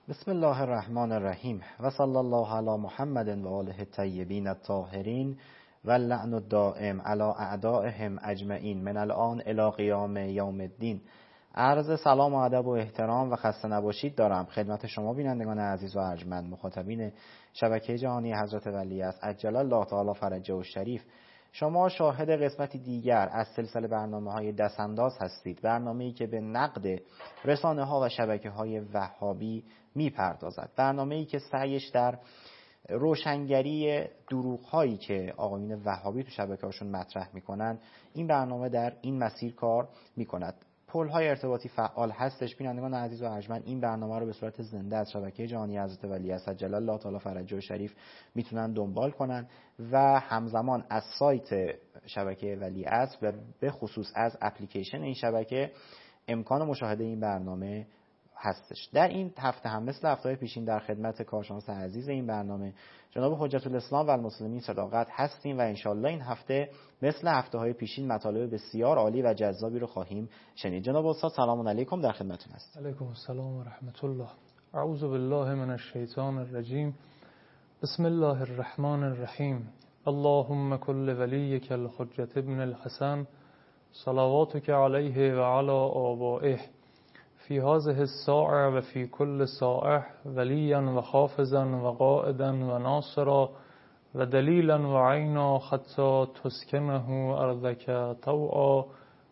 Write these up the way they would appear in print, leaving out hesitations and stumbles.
بسم الله الرحمن الرحیم و صلی الله علی محمد و آله الطیبین الطاهرین و اللعن الدائم علی اعدائهم اجمعین من الان الی قیام یوم الدین. عرض سلام و ادب و احترام و خسته نباشید دارم خدمت شما بینندگان عزیز و ارجمند، مخاطبین شبکه جهانی حضرت ولیعصر عجل الله تعالی فرجه و شریف. شما شاهد قسمتی دیگر از سلسله برنامه‌های دست‌انداز هستید، برنامه‌ای که به نقد رسانه‌ها و شبکه‌های وهابی می‌پردازد، برنامه‌ای که سعیش در روشنگری دروغ‌هایی که آقایون وهابی تو شبکه‌هاشون مطرح می‌کنن، این برنامه در این مسیر کار می‌کند. پل‌های ارتباطی فعال هستش. بینندگان عزیز و ارجمند، این برنامه رو به صورت زنده از شبکه جهانی حضرت ولیعصر عجل الله تعالی فرجه و شریف میتونن دنبال کنن و همزمان از سایت شبکه ولیعصر و به خصوص از اپلیکیشن این شبکه امکان مشاهده این برنامه هستش. در این هفته هم مثل هفته‌های پیشین در خدمت کارشناس عزیز این برنامه جناب حجت الاسلام و المسلمین صداقت هستیم و انشالله این هفته مثل هفته‌های پیشین مطالب بسیار عالی و جذابی رو خواهیم شنید. جناب استاد سلام علیکم، در خدمتتون هستم. علیکم السلام و رحمت الله. اعوذ بالله من الشیطان الرجیم. بسم الله الرحمن الرحیم. اللهم كل وليك الحجة ابن الحسن صلواتك عليه وعلى آبائه في هذه الساعة وفي كل ساعة وليا وحافظا وقائدا وناصرا ودليلا وعينا حتى تسكنه أرضك طوعا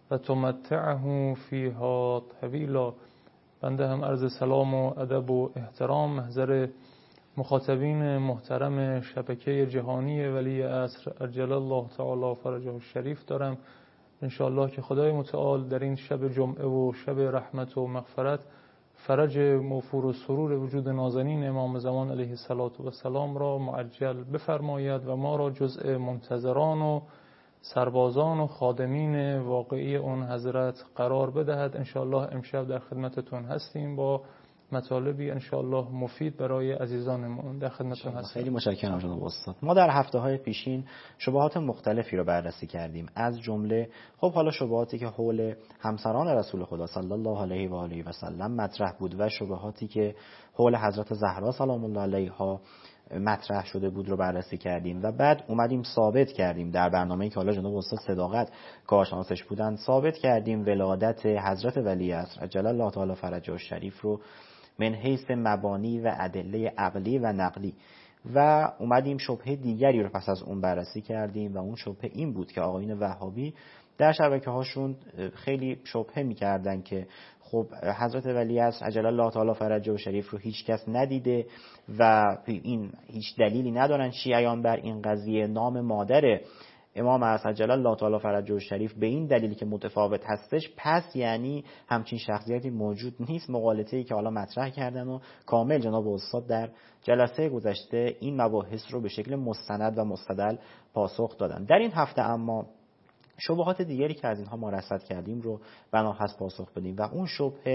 وتمتعه فيها طويلا. بنده هم عرض سلام و ادب و احترام محضر مخاطبین محترم شبکه جهانی ولیعصر عجل الله تعالی فرجه الشریف دارم. انشاءالله که خدای متعال در این شب جمعه و شب رحمت و مغفرت فرج موفور و سرور وجود نازنین امام زمان علیه السلام را معجل بفرماید و ما را جزء منتظران و سربازان و خادمین واقعی اون حضرت قرار بدهد. انشاءالله امشب در خدمتتون هستیم با مطالبی انشاءالله مفید برای عزیزانمون. در خدمتتون هستیم. خیلی متشکرم جناب استاد. ما در هفته‌های پیشین شبهات مختلفی رو بررسی کردیم، از جمله حالا شبهاتی که حول همسران رسول خدا صلی الله علیه و آله و سلم مطرح بود و شبهاتی که حول حضرت زهرا سلام الله علیها مطرح شده بود رو بررسی کردیم و بعد اومدیم ثابت کردیم در برنامه‌ای که حالا جناب استاد صداقت کارشناسش بودن، ثابت کردیم ولادت حضرت ولیعصر عجل الله تعالی فرجه الشریف رو من حیث مبانی و ادله عقلی و نقلی و اومدیم شبهه دیگری رو پس از اون بررسی کردیم و اون شبهه این بود که آقایون وهابی در شبکه هاشون خیلی شبهه می‌کردن که خب حضرت ولیعصر عجل الله تعالی فرجه و شریف رو هیچ کس ندیده و این هیچ دلیلی ندارن شیعیان بر این قضیه. نام مادر امام عجل الله تعالی فرجه و شریف به این دلیلی که متفاوت هستش، پس یعنی همچین شخصیتی موجود نیست. مقالطه‌ای که حالا مطرح کردن و کامل جناب استاد در جلسه گذشته این مباحث رو به شکل مستند و مستدل پاسخ دادن. در این هفته اما شبهات دیگری که از اینها ما رصد کردیم رو بنا هست پاسخ بدیم و اون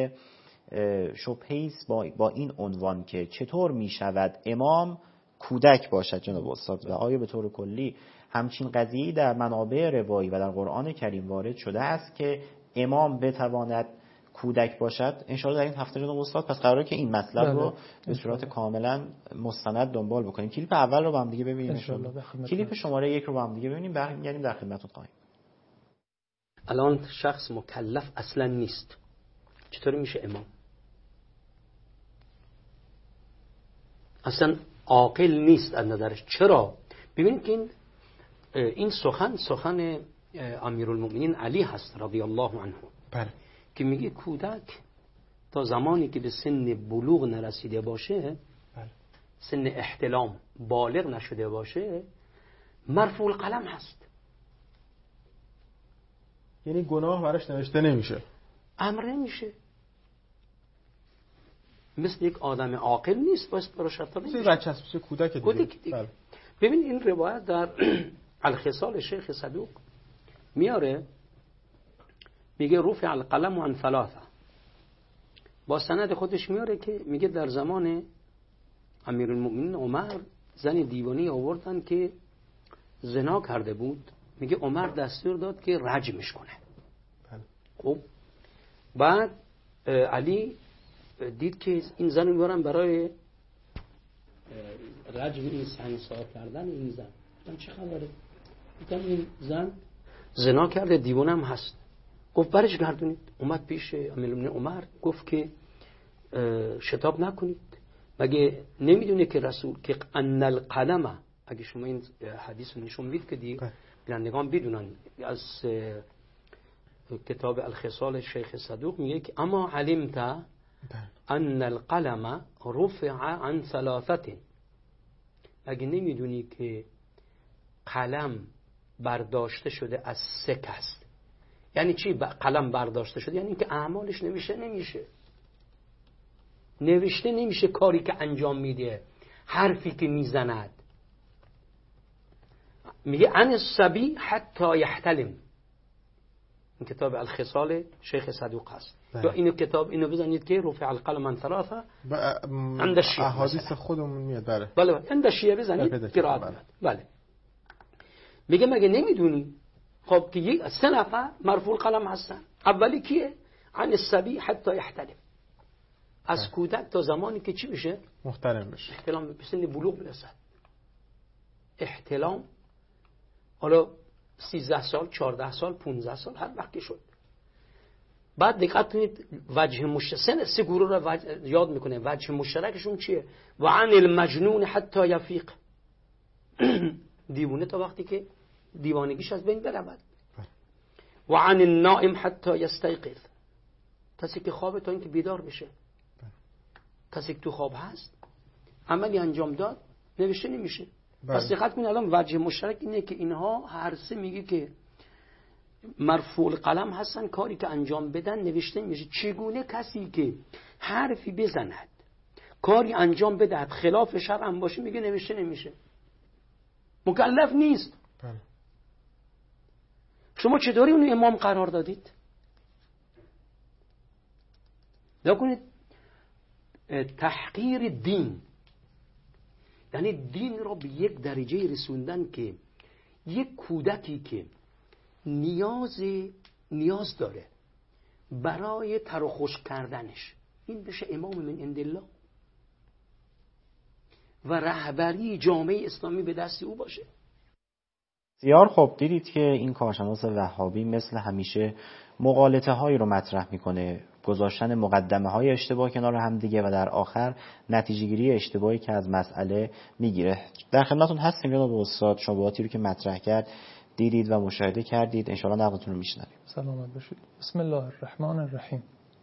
شبهه‌ای است با این عنوان که چطور می شود امام کودک باشد جناب استاد و آیا به طور کلی همچین قضیه‌ای در منابع روایی و در قرآن کریم وارد شده است که امام بتواند کودک باشد؟ انشاءالله در این هفته جناب استاد پس قراره که این مطلب رو به صورت کاملا مستند دنبال بکنیم. کلیپ اول رو با هم دیگه ببینیم انشاءالله. کلیپ شماره 1 رو با هم دیگه ببینیم، برمیگردیم در خدمتتون خواهیم. الان شخص مکلف اصلا نیست، چطوری میشه امام؟ اصلا عاقل نیست از نظرش. چرا؟ ببینید که این سخن امیرالمؤمنین علی هست رضی الله عنه. بله. که میگه کودک تا زمانی که به سن بلوغ نرسیده باشه، بله، سن احتلام بالغ نشده باشه، مرفوع القلم هست، یعنی گناه براش نوشته نمیشه، امر نمیشه، مثل یک آدم عاقل نیست، باید براش حتی نمیشه، مثل بچه است، مثل کودک دیگه. بله. ببین این روایت در الخصال شیخ صدوق میاره، میگه رفع القلم عن ثلاثه، با سند خودش میاره که میگه در زمان امیرالمؤمنین عمر زن دیوانی آوردن که زنا کرده بود، میگه عمر دستور داد که رجمش کنه. خب بعد علی دید که این زن رو میبرن برای رجم این سنگسار کردن این زن. من چه خبره؟ دیدم این زن زنا کرده، دیوانه هم هست. گفت برش گردونید. اومد پیش امیرالمومنین عمر گفت که شتاب نکنید، مگه نمیدونه که رسول که ان القلم، اگه شما این حدیث رو نشون میدید که دیگه بینندگان بدونن، از کتاب الخصال شیخ صدوق میگه که اما علمت ان القلم رفع عن ثلاثه، اگه نمیدونی که قلم برداشته شده از 3 کس. یعنی چی قلم برداشته شده؟ یعنی که اعمالش نوشته نمیشه کاری که انجام میده، حرفی که میزند. میگه عن الصبی حتی یحتلم. این کتاب الخصال شیخ صدوق هست. یا اینو کتاب اینو بزنید که رفع القلم عن ثلاثه عند الشیعه. احادیث خودمون میاد. بله عند الشیعه بزنید قرائت. بله میگه مگه نمیدونی خب که 3 نفر مرفوع القلم هستن. اولی کیه؟ عن الصبی حتی یحتلم، از کودک تا زمانی که چی بشه؟ محترم بشه، احتلام به سن بلوغ برسد. احتلام حالا 13 سال 14 سال 15 سال هر وقت که شد. بعد دقت کنید وجه مشترک 3 گروه رو یاد میکنه. وجه مشترکشون چیه؟ و عن المجنون حتی یفیق، دیوانه تا وقتی که دیوانگیش از بین برود. و عن النائم حتی یستیقظ، کسی که خوابه تا اینکه بیدار بشه. کسی که تو خواب هست عملی انجام داد نوشته نمیشه. پس دقت کنید الان وجه مشترک اینه که اینها هر 3 میگه که مرفوع القلم هستن، کاری که انجام بدن نوشته نمیشه. چگونه کسی که حرفی بزند کاری انجام بدهد خلاف شرع هم باشه میگه نوشته نمیشه، مکلف نیست. شما چطوری اون امام قرار دادید؟ نکنید تحقیر دین، یعنی دین را به یک درجه رسوندن که یک کودکی که نیاز داره برای تر و خشک کردنش، این بشه امام من عند الله و رهبری جامعه اسلامی به دست او باشه. بسیار خوب. دیدید که این کارشناس وهابی مثل همیشه مغالطه هایی رو مطرح میکنه، گذاشتن مقدمه های اشتباه کنار هم دیگه و در آخر نتیجه گیری اشتباهی که از مسئله میگیره. در خدمتتون هستیم جناب استاد، شبهاتی رو که مطرح کرد دیدید و مشاهده کردید، انشاءالله نقدتون رو میشنویم. سلامت باشید. بسم الله الرحمن الرحیم.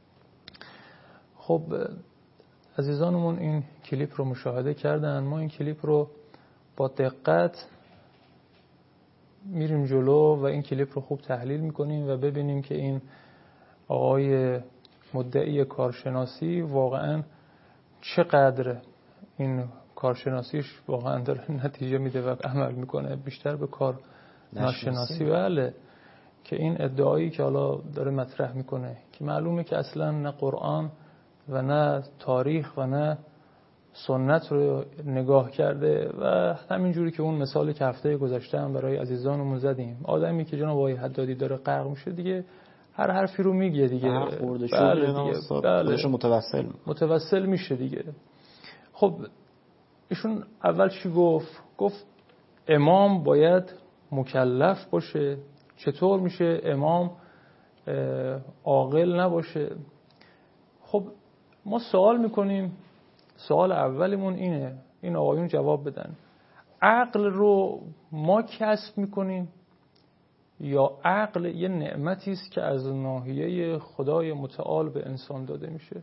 خب عزیزانمون این کلیپ رو مشاهده کردن. ما این کلیپ رو با دقت میریم جلو و این کلیپ رو خوب تحلیل میکنیم و ببینیم که این آقای مدعی کارشناسی واقعا چقدر این کارشناسیش واقعا داره نتیجه میده و عمل میکنه، بیشتر به کار ناشناسی. بله، که این ادعایی که حالا داره مطرح میکنه که معلومه که اصلا نه قرآن و نه تاریخ و نه سنت رو نگاه کرده و همینجوری که اون مثالی که هفته گذشته هم برای عزیزانمون زدیم، آدمی که جناب آقای حدادی داره غرق میشه دیگه هر حرفی رو میگه دیگه. بله متوسل میشه دیگه. خب ایشون اول چی گفت امام باید مکلف باشه. چطور میشه امام عاقل نباشه؟ خب ما سوال میکنیم، سوال اولیمون اینه، این آقایون جواب بدن. عقل رو ما کسب میکنیم یا عقل یه نعمتی است که از ناحیه خدای متعال به انسان داده میشه؟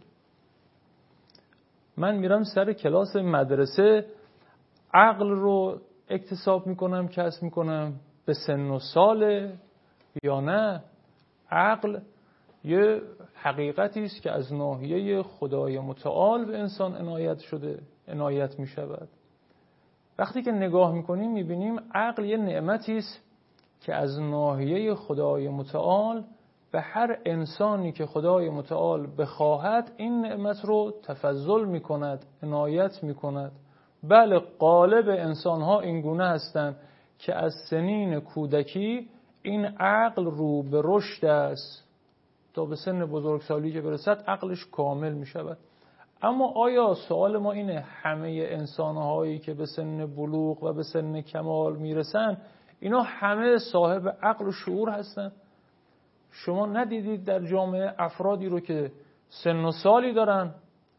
من میرم سر کلاس مدرسه، عقل رو اکتساب میکنم، کسب میکنم به سن و سال یا نه؟ عقل یه حقیقتی است که از ناحیه خدای متعال به انسان عنایت می شود. وقتی که نگاه میکنیم میبینیم عقل یه نعمتی است که از ناحیه خدای متعال به هر انسانی که خدای متعال بخواهد این نعمت رو تفضل میکند، عنایت میکند. بله، غالب انسانها این گونه هستند که از سنین کودکی این عقل رو به رشد است تا به سن بزرگسالی که برسد عقلش کامل می شود. اما آیا سوال ما اینه همه انسان‌هایی که به سن بلوغ و به سن کمال میرسن اینا همه صاحب عقل و شعور هستن؟ شما ندیدید در جامعه افرادی رو که سن و سالی دارن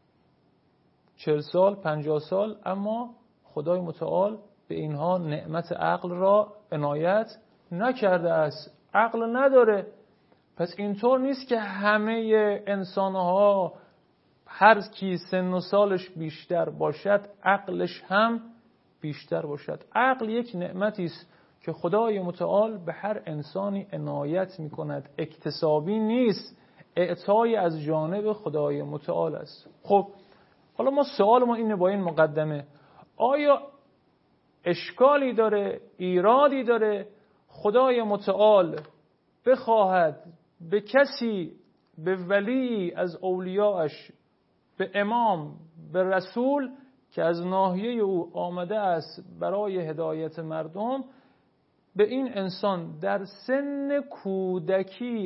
40 سال 50 سال اما خدای متعال به اینها نعمت عقل را عنایت نکرده است، عقل نداره. پس اینطور نیست که همه انسان‌ها هر کی سن و سالش بیشتر باشد عقلش هم بیشتر باشد. عقل یک نعمتی است که خدای متعال به هر انسانی عنایت می‌کند، اکتسابی نیست، اعطای از جانب خدای متعال است. خب حالا سوال ما اینه با این مقدمه، آیا اشکالی داره، ایرادی داره خدای متعال بخواهد به کسی، به ولی از اولیاءش، به امام، به رسول که از ناحیه او آمده است برای هدایت مردم، به این انسان در سن کودکی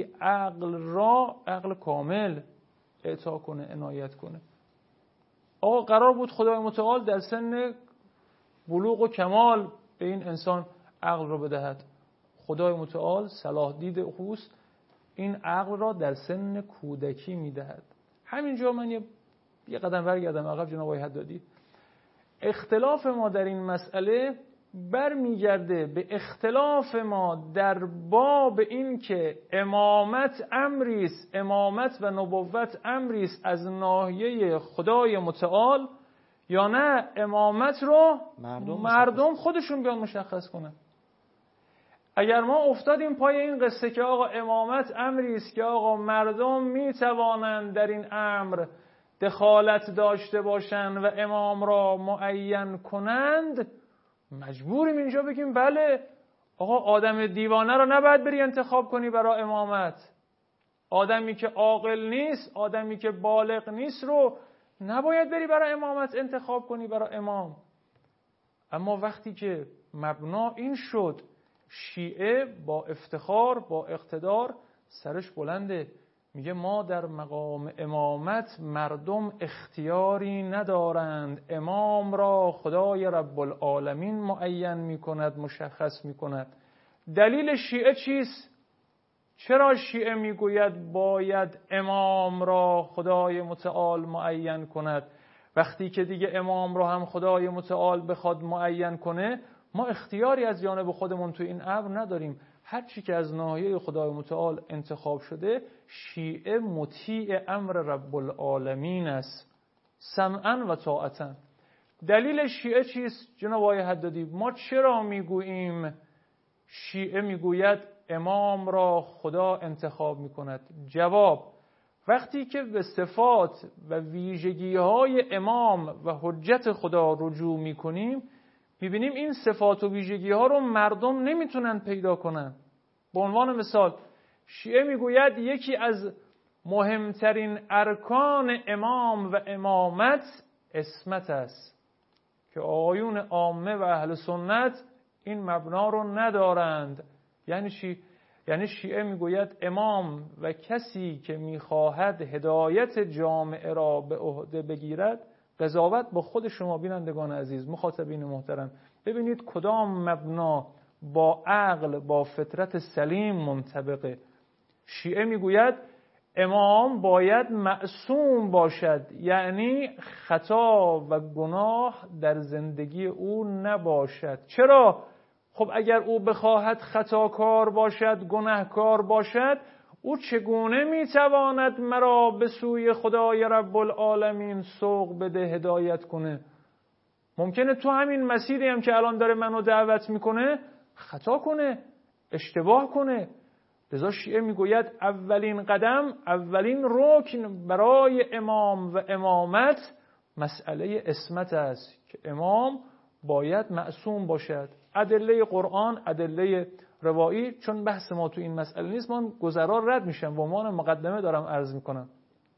عقل کامل اعطا کنه، عنایت کنه؟ آقا قرار بود خدای متعال در سن بلوغ و کمال به این انسان عقل را بدهد. خدای متعال صلاح دید اوست این عقل را در سن کودکی میدهد. همینجا من یه قدم برگردم عقب جناب آقای حدادی. اختلاف ما در این مسئله برمیگرده به اختلاف ما در باب این که امامت امری است، امامت و نبوت امری است از ناحیه خدای متعال، یا نه امامت رو مردم خودشون بیان مشخص کنن. اگر ما افتادیم پای این قصه که آقا امامت امری است که آقا مردم میتوانند در این امر دخالت داشته باشند و امام را معین کنند، مجبوریم اینجا بگیم بله آقا آدم دیوانه رو نباید بری انتخاب کنی برای امامت، آدمی که عاقل نیست، آدمی که بالغ نیست رو نباید بری برای امامت انتخاب کنی برای امام. اما وقتی که مبنا این شد، شیعه با افتخار، با اقتدار سرش بلنده، میگه ما در مقام امامت مردم اختیاری ندارند، امام را خدای رب العالمین معین میکند، مشخص میکند. دلیل شیعه چیست؟ چرا شیعه میگوید باید امام را خدای متعال معین کند؟ وقتی که دیگه امام را هم خدای متعال بخواد معین کنه، ما اختیاری از جانب خودمون تو این امر نداریم. هر چی که از ناحیه خدای متعال انتخاب شده، شیعه مطیع امر رب العالمین است، سمعا و طاعتا. دلیل شیعه چیست جناب آقای حدادی؟ ما چرا میگوییم شیعه میگوید امام را خدا انتخاب میکند؟ جواب: وقتی که به صفات و ویژگی‌های امام و حجت خدا رجوع میکنیم، میبینیم این صفات و ویژگی‌ها رو مردم نمیتونن پیدا کنن. به عنوان مثال شیعه میگوید یکی از مهمترین ارکان امام و امامت عصمت است که آقایون عامه و اهل سنت این مبنا رو ندارند. یعنی چی؟ یعنی شیعه میگوید امام و کسی که میخواهد هدایت جامعه را به عهده بگیرد، قضاوت با خود شما بینندگان عزیز، مخاطبین محترم، ببینید کدام مبنا با عقل، با فطرت سلیم منطبقه. شیعه میگوید امام باید معصوم باشد، یعنی خطا و گناه در زندگی او نباشد. چرا؟ خب اگر او بخواهد خطاکار باشد، گناهکار باشد، او چگونه میتواند مرا به سوی خدای رب العالمین سوق بده، هدایت کنه؟ ممکنه تو همین مسیری هم که الان داره منو دعوت میکنه خطا کنه، اشتباه کنه. لذا شیعه میگوید اولین قدم، اولین رکن برای امام و امامت مسئله عصمت است که امام باید معصوم باشد. ادله قرآن، ادله روایی، چون بحث ما تو این مسئله نیست، من گذرا رد میشم، به عنوان مقدمه دارم عرض میکنم.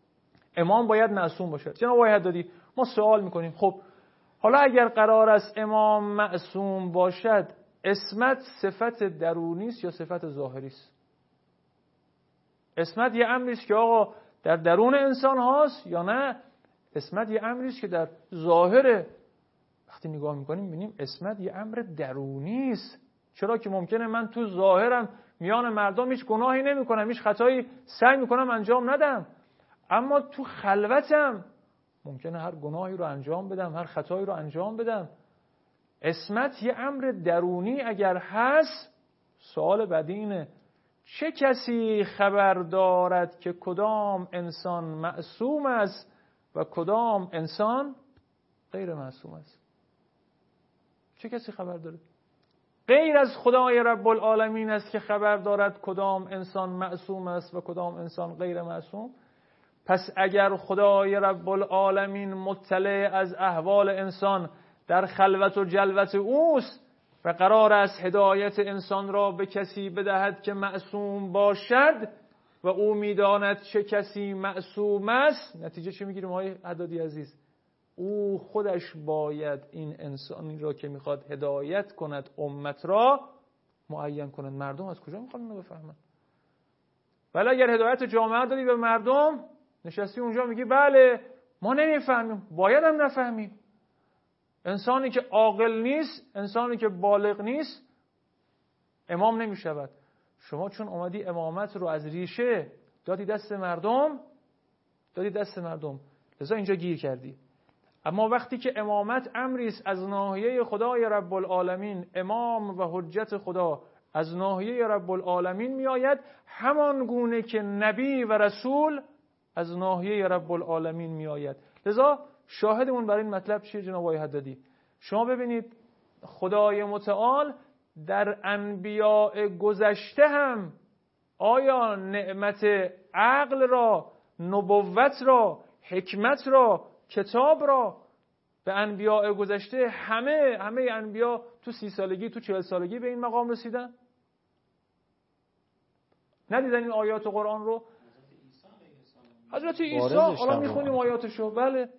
امام باید معصوم باشد. جناب آقای حدادی، ما سوال میکنیم خب حالا اگر قرار است امام معصوم باشد، عصمت صفت درونی است یا صفت ظاهری است؟ عصمت یه امری است که آقا در درون انسان هاست یا نه؟ عصمت یه امری است که در ظاهر وقتی نگاه میکنیم میبینیم عصمت یه امر درونی است. چرا که ممکنه من تو ظاهرم میان مردم هیچ گناهی نمیکنم، هیچ خطایی سعی میکنم انجام ندم، اما تو خلوتم ممکنه هر گناهی رو انجام بدم، هر خطایی رو انجام بدم. عصمت یه امر درونی اگر هست، سوال بعدی اینه چه کسی خبر دارد که کدام انسان معصوم است و کدام انسان غیر معصوم است؟ چه کسی خبر داره؟ غیر از خدای رب العالمین است که خبر دارد کدام انسان معصوم است و کدام انسان غیر معصوم. پس اگر خدای رب العالمین مطلع از احوال انسان در خلوت و جلوت اوست و قرار است هدایت انسان را به کسی بدهد که معصوم باشد و او میداند چه کسی معصوم است، نتیجه چی میگیریم آقای حدادی عزیز؟ او خودش باید این انسانی را که میخواد هدایت کند امت را معین کند. مردم از کجا میخوان اینو بفهمن؟ ولی اگر هدایت جامعه دادی به مردم، نشستی اونجا میگی بله ما نمیفهمیم، باید هم نفهمیم. انسانی که عاقل نیست، انسانی که بالغ نیست امام نمیشود. شما چون اومدی امامت رو از ریشه دادی دست مردم، لذا اینجا گیر کردی. اما وقتی که امامت امری است از ناحیه خدای رب العالمین، امام و حجت خدا از ناحیه رب العالمین می آید، همان گونه که نبی و رسول از ناحیه رب العالمین می آید. لذا شاهدمون برای این مطلب چیه جناب آقای حدادی؟ شما ببینید خدای متعال در انبیاء گذشته هم آیا نعمت عقل را، نبوت را، حکمت را، کتاب را به انبیاء گذشته همه انبیا تو 30 سالگی، تو 40 سالگی به این مقام رسیدن؟ ندیدن این آیات قرآن رو؟ حضرت عیسی حالا میخونیم آیاتشو. بله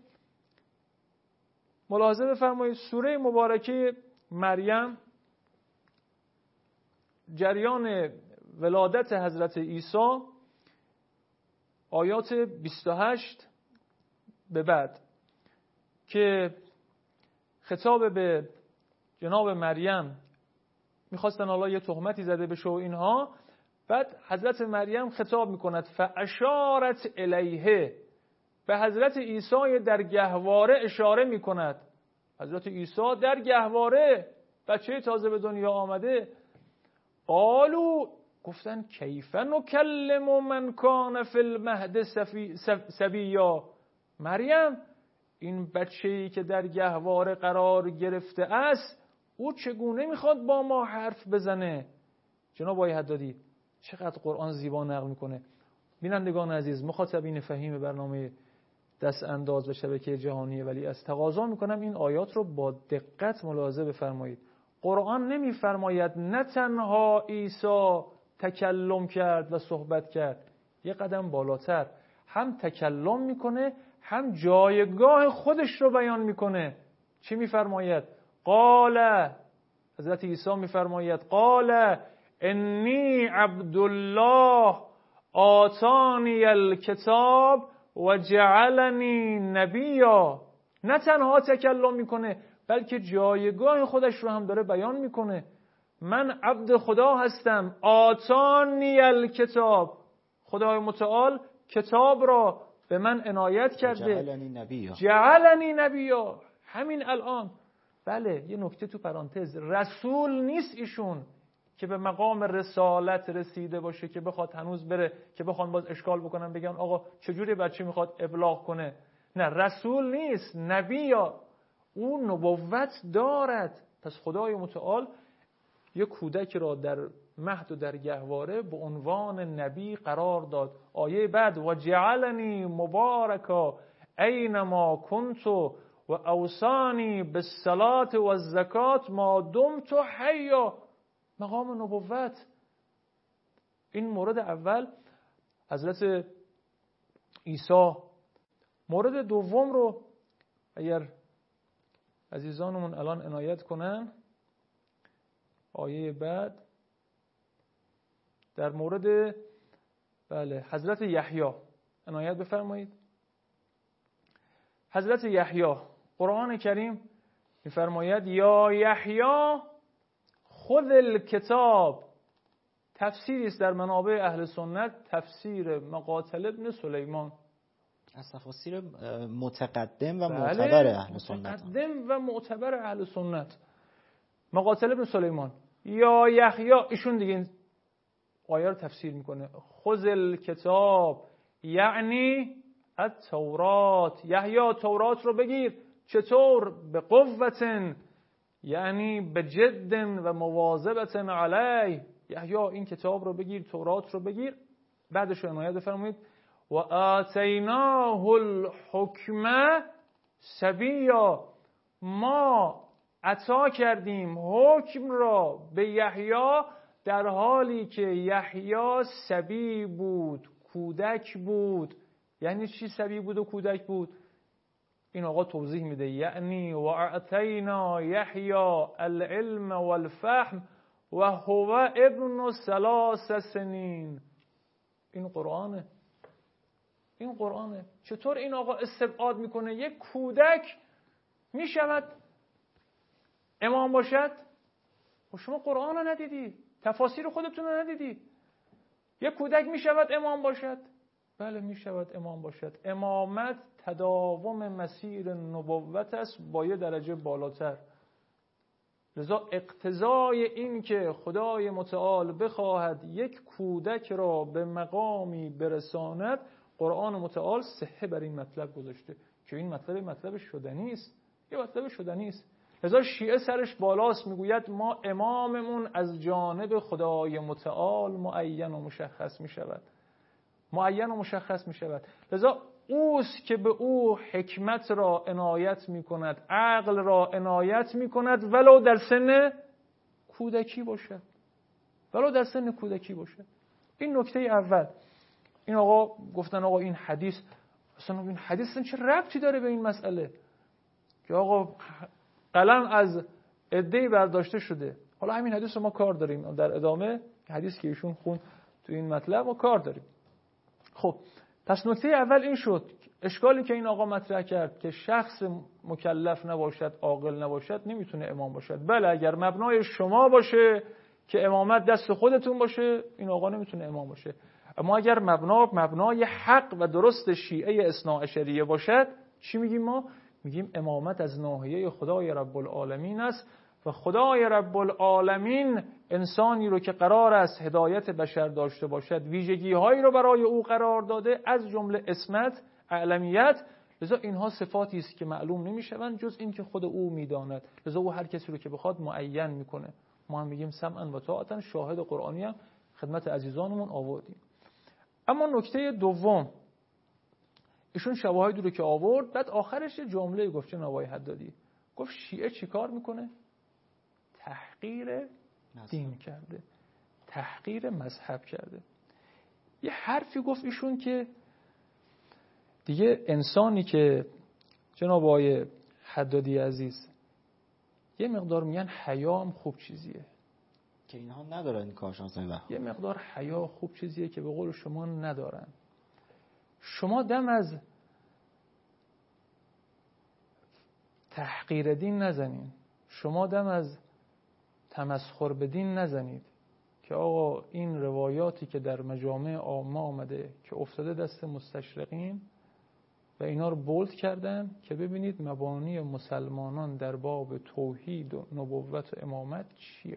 ملاحظه بفرمایید سوره مبارکه مریم، جریان ولادت حضرت عیسی، آیات 28 به بعد که خطاب به جناب مریم، میخواستن حالا یه تهمتی زده بشه و اینها، بعد حضرت مریم خطاب میکند فاشارت الیه، به حضرت عیسی در گهواره اشاره میکند. حضرت عیسی در گهواره، بچه تازه به دنیا آمده. قالو، گفتن کیف نکلم من کان فی المهد صبیا، مریم این بچه‌ای که در گهواره قرار گرفته است او چگونه میخواد با ما حرف بزنه؟ جناب آقای حدادی چقدر قرآن زیبا نقل میکنه. بینندگان عزیز، مخاطبین فهیم برنامه دست انداز و شبکه جهانی ولی از تقاضا میکنم این آیات رو با دقت ملاحظه بفرمایید. قرآن نمیفرماید نه تنها عیسی تکلم کرد و صحبت کرد، یه قدم بالاتر هم تکلم میکنه هم جایگاه خودش رو بیان میکنه. چی میفرماید؟ قال، حضرت عیسی میفرماید قال انی عبدالله آتانی الکتاب و جعلنی نبیا. نه تنها تکلم میکنه بلکه جایگاه خودش رو هم داره بیان میکنه. من عبد خدا هستم، آتانی الکتاب، خدای متعال کتاب را به من عنایت کرده، جعلنی نبیا. همین الان بله یه نکته تو پرانتز، رسول نیست ایشون که به مقام رسالت رسیده باشه که بخواد هنوز بره که بخوان باز اشکال بکنن بگن آقا چجوری بچه میخواد ابلاغ کنه. نه رسول نیست، نبیا، اون نبوت دارد. پس خدای متعال یک کودک را در مهد و در گهواره به عنوان نبی قرار داد. آیه بعد و جعلنی مبارکا اینما کنت و اوصانی بالصلاة و الزکات ما دمت حیا. مقام نبوت. این مورد اول حضرت عیسی. مورد دوم رو اگر عزیزانمون الان عنایت کنن، آیه بعد در مورد بله حضرت یحیی عنایت بفرمایید. حضرت یحیی قرآن کریم می‌فرماید یا یحیی خذ الکتاب. تفسیری است در منابع اهل سنت، تفسیر مقاتل ابن سلیمان، از تفاسیر متقدم و معتبر اهل سنت. متقدم و معتبر اهل سنت. مقاتل ابن سلیمان یا یحیی، ایشون دیگه این آیه رو تفسیر میکنه. خذ الکتاب یعنی التورات. یحیی تورات رو بگیر. چطور؟ به قوتن، یعنی به جد و مواظبت علیه. یحیی این کتاب رو بگیر، تورات رو بگیر. بعدش عنایت بفرمایید و آتیناه الحکم صبیا. ما عطا کردیم حکم را به یحیی در حالی که یحیی صبی بود، کودک بود. یعنی چی صبی بود و کودک بود؟ این آقا توضیح میده. یعنی و اعطینا یحیی العلم والفهم و هو ابن 3 سنین. این قرآنه. این قرآنه. چطور این آقا استبعاد میکنه یک کودک میشود امام باشد؟ و شما قرآن رو ندیدی، تفاسیر خودتون رو ندیدی. یک کودک میشود امام باشد؟ بله میشود امام باشد. امامت تداوم مسیر نبوت است با یه درجه بالاتر. لذا اقتضای این که خدای متعال بخواهد یک کودک را به مقامی برساند، قرآن متعال صحه بر این مطلب گذاشته که این مطلب شدنی است. یه مطلب شدنی است. لذا شیعه سرش بالاست، میگوید ما اماممون از جانب خدای متعال معین و مشخص میشود. معین و مشخص میشود. لذا اوست که به او حکمت را عنایت میکند، عقل را عنایت میکند، ولو در سن کودکی باشد. ولو در سن کودکی باشد. این نکته اول. این آقا گفتن آقا این حدیث اصلا این حدیث چه ربطی داره به این مسئله که آقا قلم از عده‌ای برداشته شده. حالا همین حدیث رو ما کار داریم در ادامه حدیث که ایشون خون تو این مطلب ما کار داریم. خب پس نکته اول این شد، اشکالی که این آقا مطرح کرد که شخص مکلف نباشد، عاقل نباشد، نمیتونه امام باشد. بله اگر مبنای شما باشه که امامت دست خودتون باشه، این آقا نمیتونه امام باشه. اما اگر مبنای حق و درست شیعه اثناعشریه باشد، چی میگیم ما؟ میگیم امامت از ناحیه خدای رب العالمین است و خدای رب العالمین انسانی رو که قرار است هدایت بشر داشته باشد، ویژگی هایی رو برای او قرار داده، از جمله اسمت، اعلمیت. لذا اینها صفاتی است که معلوم نمیشوند جز این که خود او میداند. لذا او هر کسی رو که بخواد معین میکنه. ما هم میگیم سمعا و طاعتا، شاهد قرآنی هم خدمت عزیزانمون آوردیم. اما نکته دوم، ایشون شواهدی رو که آورد، بعد آخرش یه جمله گفت جناب آقای حدادی، گفت شیعه چی کار میکنه؟ تحقیر دین کرده، تحقیر مذهب کرده. یه حرفی گفت ایشون که دیگه انسانی که جناب آقای حدادی عزیز یه مقدار میگن حیا هم خوب چیزیه که اینها ندارن این کارشناسای وقت. یه مقدار حیا خوب چیزیه که به قول شما ندارن. شما دم از تحقیر دین نزنید، شما دم از تمسخر به دین نزنید که آقا این روایاتی که در مجامع عامه آمده که افتاده دست مستشرقین و اینا رو بولد کردن که ببینید مبانی مسلمانان در باب توحید و نبوت و امامت چیه.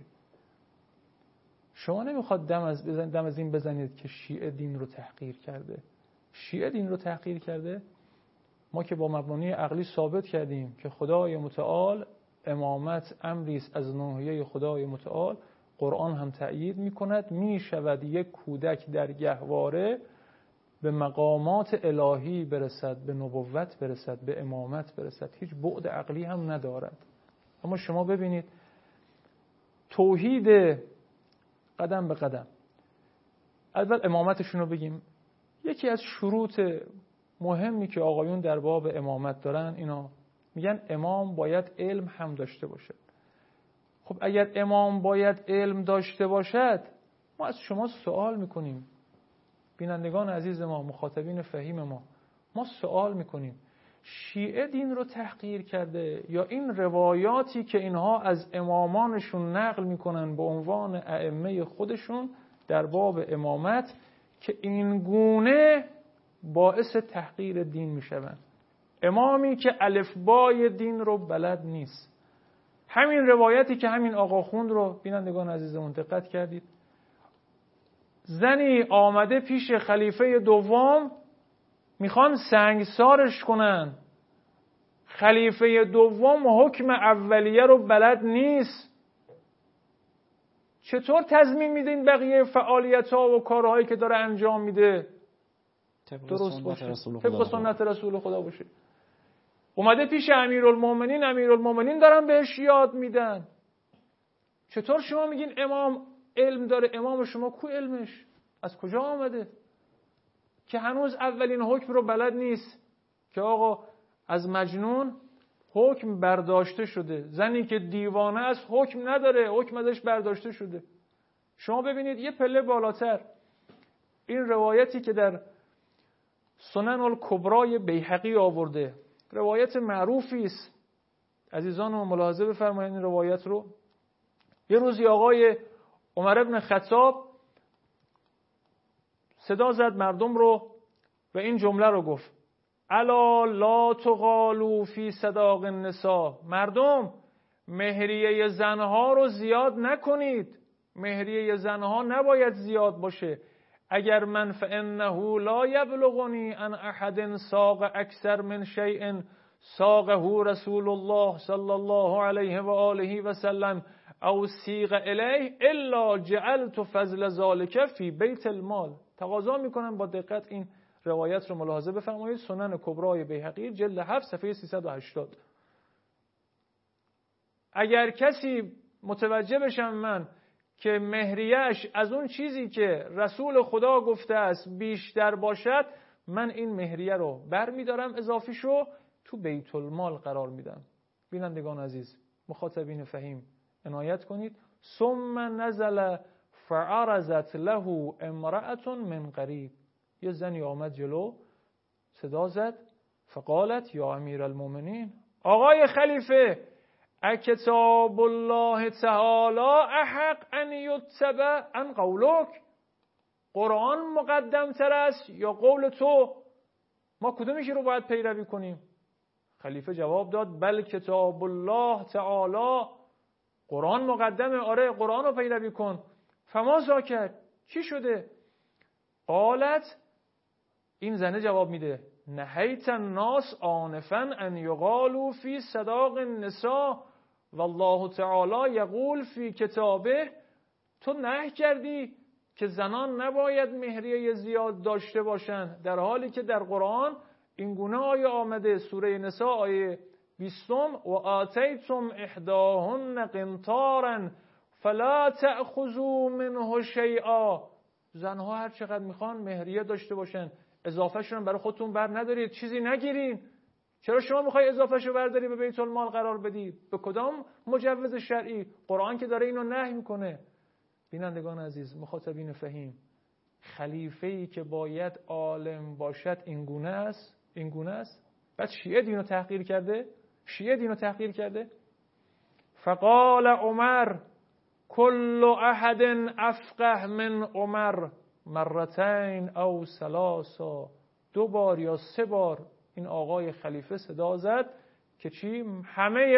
شما نمیخواد دم از این بزنید که شیعه دین رو تحقیر کرده. شیعه دین رو تحقیر کرده؟ ما که با مبانی عقلی ثابت کردیم که خدای متعال امامت امری است از ناحیه خدای متعال، قرآن هم تأیید میکند. میشود یک کودک در گهواره به مقامات الهی برسد، به نبوت برسد، به امامت برسد، هیچ بعد عقلی هم ندارد. اما شما ببینید توحید قدم به قدم. اول امامتشون رو بگیم. یکی از شروط مهمی که آقایون در باب امامت دارن اینا میگن امام باید علم هم داشته باشد. خب اگر امام باید علم داشته باشد، ما از شما سوال میکنیم، بینندگان عزیز ما، مخاطبین فهیم ما سوال میکنیم شیعه دین رو تحقیر کرده یا این روایاتی که اینها از امامانشون نقل میکنن به عنوان ائمه خودشون در باب امامت که این گونه باعث تحقیر دین میشوند. امامی که الفبای دین رو بلد نیست. همین روایتی که همین آقا خوند رو بینندگان عزیزمون دقت کردید. زنی آمده پیش خلیفه دوم میخوان سنگسارش کنن. خلیفه دوم حکم اولیه رو بلد نیست. چطور تضمین میده این بقیه فعالیت‌ها و کارهایی که داره انجام میده درست باشه، طبق سنت رسول خدا باشه؟ اومده پیش امیرالمومنین دارن بهش یاد میدن. چطور شما میگین امام علم داره؟ امام شما کو علمش؟ از کجا آمده که هنوز اولین حکم رو بلد نیست که آقا از مجنون حکم برداشته شده، زنی که دیوانه است حکم نداره، حکم ازش برداشته شده. شما ببینید یه پله بالاتر این روایتی که در سنن الکبرای بیهقی آورده، روایت معروفی است. عزیزان رو ملاحظه بفرمایید این روایت رو. یه روزی آقای عمر ابن خطاب صدا زد مردم رو و این جمله رو گفت: الا لا تغالوا فی صداق النساء. مردم مهریه زنها رو زیاد نکنید. مهریه زنها نباید زیاد باشه. اگر من فانه لا یبلغنی ان احد ساق اکثر من شیء ساقه رسول الله صلی الله علیه و آله و سلم او سیغ الیه الا جعلت فضل ذلك فی بیت المال. تقاضا میکنم با دقت این روایت رو ملاحظه بفرمایید. سنن کبرای بیهقی جلد 7 صفحه 380. اگر کسی متوجه بشم من که مهریه‌اش از اون چیزی که رسول خدا گفته است بیشتر باشد، من این مهریه رو برمیدارم، اضافیشو تو بیت المال قرار میدم. بینندگان عزیز، مخاطبین فهیم عنایت کنید. ثم نزل فعرضت له امرأة من قریب. یه زنی آمد جلو صدا زد فقالت یا امیرالمومنین، آقای خلیفه، اکتاب الله تعالی احق ان یتبع عن قولک. قرآن مقدم تر است یا قول تو؟ ما کدومش رو باید پیروی کنیم؟ خلیفه جواب داد بل کتاب الله تعالی. قرآن مقدمه، آره قرآن رو پیروی کن. فماذا کرد؟ چی شده؟ قالت، این زنه جواب میده، نهیت الناس آنفا ان یقالوا فی صداق النساء والله تعالی یقول فی کتابه. تو نهی کردی که زنان نباید مهریه زیاد داشته باشند، در حالی که در قرآن این گونه آیه آمده. سوره نساء آیه 20: و آتیتم احداهن قنطارا فلا تأخذوا منه شیئا. زنها هر چقدر میخوان مهریه داشته باشن، اضافه شون برای خودتون بر ندارید، چیزی نگیرین. چرا شما میخوای اضافه شو برداری به بیت المال قرار بدی؟ به کدام مجوز شرعی؟ قرآن که داره اینو نهی میکنه. بینندگان عزیز، مخاطبین فهیم، خلیفه‌ای که باید عالم باشد این گونه است، این گونه است. بعد شیعه دینو تحقیر کرده، شیعه دینو تحقیر کرده. فقال عمر کل احد افقه من عمر مرتين او ثلاثا. 2 بار یا 3 بار این آقای خلیفه صدا زد که چی؟ همه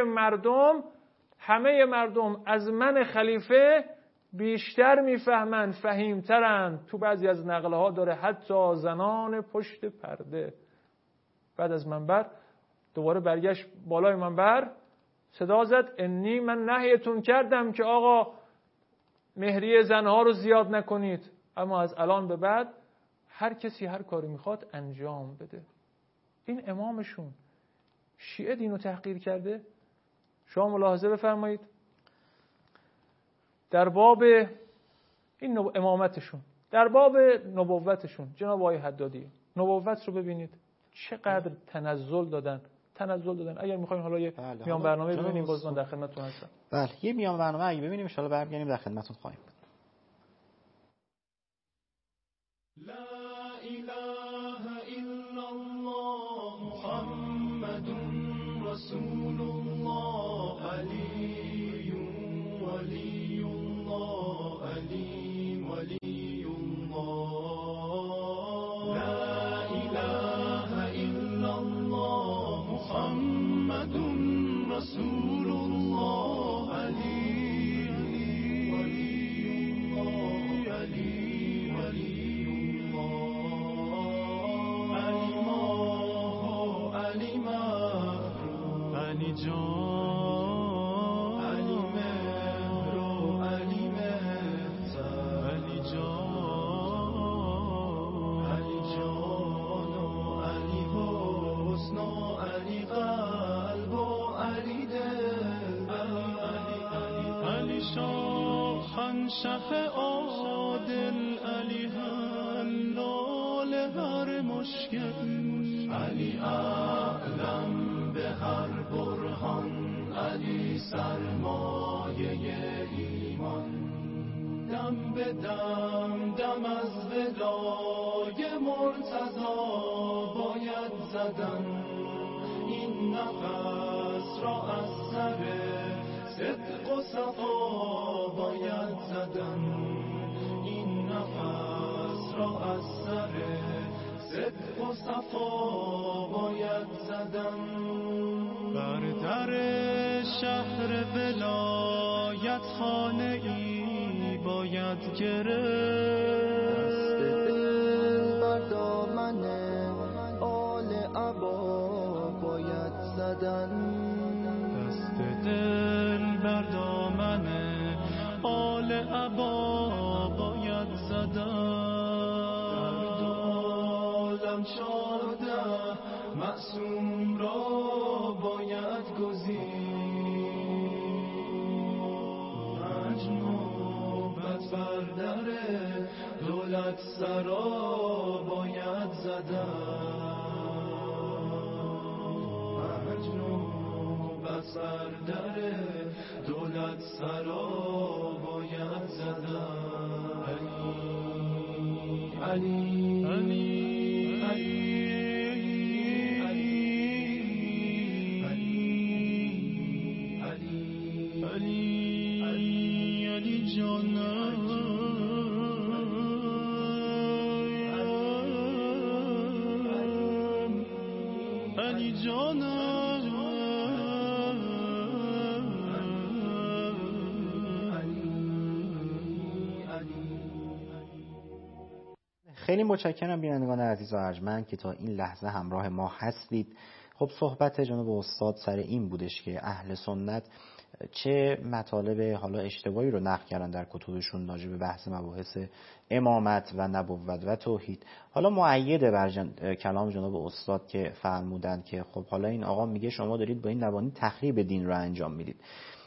مردم از من خلیفه بیشتر میفهمن، فهیمترن. تو بعضی از نقله ها داره حتی زنان پشت پرده. بعد از منبر دوباره برگشت بالای منبر صدا زد انی، من نهیتون کردم که آقا مهریه زنها رو زیاد نکنید، اما از الان به بعد هر کسی هر کاری میخواد انجام بده. این امامشون. شیعه دینو تحقیر کرده. شما ملاحظه بفرمایید در باب این امامتشون، در باب نبوتشون، جناب آقای حدادی نبوت رو ببینید چقدر تنزل دادن. اگر میخوایم حالا یه میان برنامه ببینیم، باز من در خدمتتون هستم. بله، یه میان برنامه اگه ببینیم ان شاء الله برمیگردیم در خدمتتون خواهیم بود. لا اله الا الله محمد ولی الله علی ولی الله لا اله الا الله محمد رسول الله علی ولی الله علی ولی الله علی ماه علی مهر علی جان علی مهر علی مهتر علی جان علی جان علی حسن علی قلب علی دل علی شاهنشه عادل علی حلال هر مشکل علی اعلم به هر برهان علی سرمایه ایمان دم به دم دم از ودای مرتضی باید زدن این نفس را از سر صدق و صفا باید زدن این نفس را از سر صدق و صفا باید زدن بر در شهر ولایت خانه ای باید گرفت دست دل بر دامن آل عبا باید زدن دست دل بر دامن آل عبا باید زدن در عالم 14 معصوم را باید گزید مجنوبت بر در دولت سرا باید زدن مجنوبت بر در دولت سرا باید زدن علی علی علی خیلی متشکرم بینندگان عزیز و ارجمند که تا این لحظه همراه ما هستید. خب صحبت جناب استاد سر این بودش که اهل سنت چه مطالب حالا اشتباهی رو نقل کردن در کتبشون راجع به بحث مباحث امامت و نبوت و توحید. حالا مؤید بر کلام جناب استاد که فرمودن که خب حالا این آقا میگه شما دارید با این مبانی تخریب دین رو انجام میدید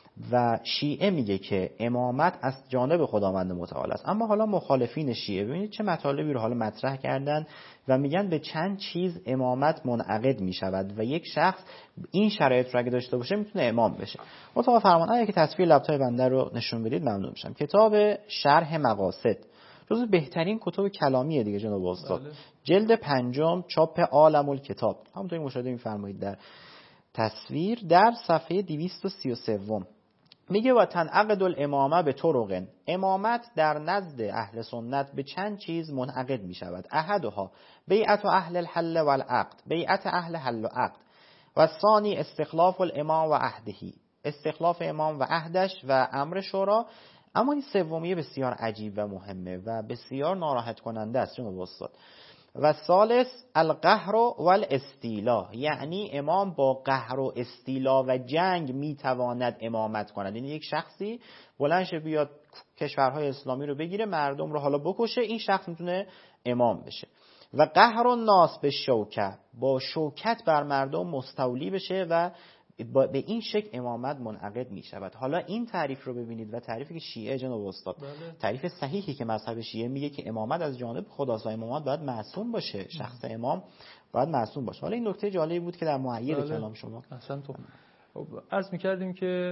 و شیعه میگه که امامت از جانب خداوند متعال است. اما حالا مخالفین شیعه ببینید چه مطالبی رو حالا مطرح کردن و میگن به چند چیز امامت منعقد میشود و یک شخص این شرایط رو اگه داشته باشه میتونه امام بشه. مطابق فرمان اگه که تصویر لپتاپ بنده رو نشون بدید ممنون میشم. کتاب شرح مقاصد جزو بهترین کتب کلامیه دیگه جناب استاد. جلد 5 چاپ عالم الکتاب، همونطوری مشاهده می‌فرمایید در تصویر، در صفحه 233 میگه و تنعقد الامامه به طرق، امامت در نزد اهل سنت به چند چیز منعقد می شود. احدها بیعت اهل الحل والعقد، بیعت اهل حل و عقد، و ثانی استخلاف الامام و عهدهی، استخلاف امام و عهدش و امر شورا. اما این سومیه بسیار عجیب و مهمه و بسیار ناراحت کننده است جناب استاد. و ثالث القهر والاستیلا، یعنی امام با قهر و استیلا و جنگ میتواند امامت کند. یعنی یک شخصی بلند شه بیاد کشورهای اسلامی رو بگیره، مردم رو حالا بکشه، این شخص میتونه امام بشه. و قهر الناس به شوکه، با شوکت بر مردم مستولی بشه و به این شکل امامت منعقد می شود. حالا این تعریف رو ببینید و تعریفی که شیعه جناب استاد، تعریف صحیحی که مذهب شیعه میگه که امامت از جانب خداست و امامت باید معصوم باشه، شخص امام باید معصوم باشه. حالا این نکته جالبی بود که در مؤید کلام شما اصلا تو عرض می‌کردیم که